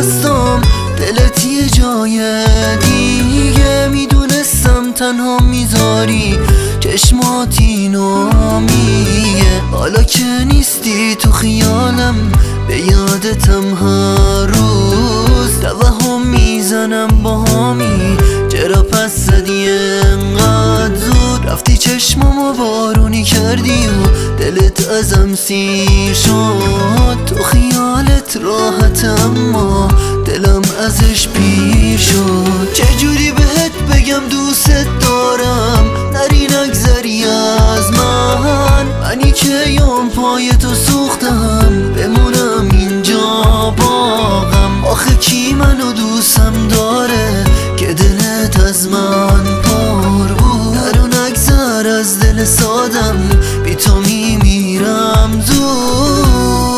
دستم دلت یه جای دیگه، میدونستم تنها میذاری چشمات اینو میگه. حالا که نیستی تو خیالم به یادتم هر روز، توهم میزنم با همی چرا پس زدی انقدر زود. رفتی چشمامو بارونی کردی و دلت ازم سیر شد. تو خیالت راحت اما دلم ازش پیر شد. چجوری بهت بگم دوست دارم نری نگذری از من، منی که یوم پای تو سوختم بمونم اینجا با غم. آخه کی منو دوستم داره که دلت از من پر بود؟ نرو نگذر از دل سادم، بی تو میمیرم زود.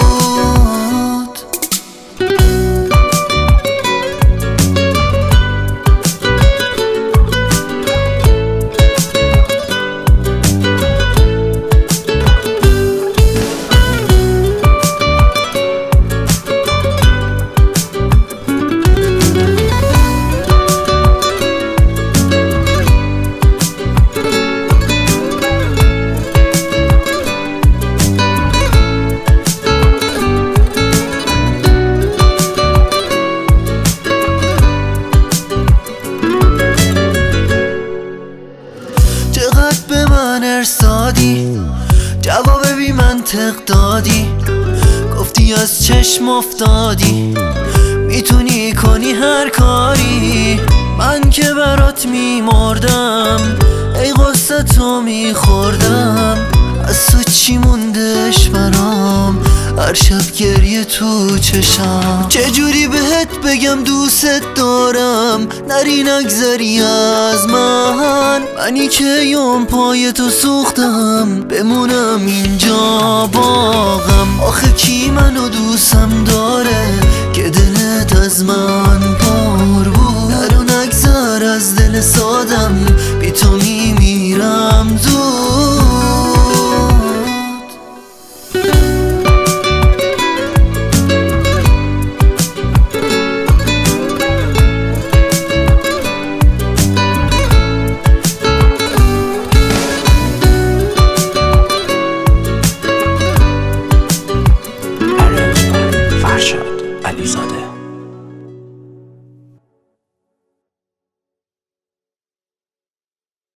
چقدر به من ارسادی، جواب بی منطق دادی، گفتی از چشم افتادی میتونی کنی هر کاری. من که برات میمردم ای قصه تو میخوردم، از تو چی موندش برام هر شب گریه تو چشم. چجوری بهت بگم دوست دارم نری نگذری از من، منی که یوم پای تو سوختم بمونم اینجا با غم. آخه کی منو دوستم داره که دلت از من پر بود؟ نرو نگذر از دل ساده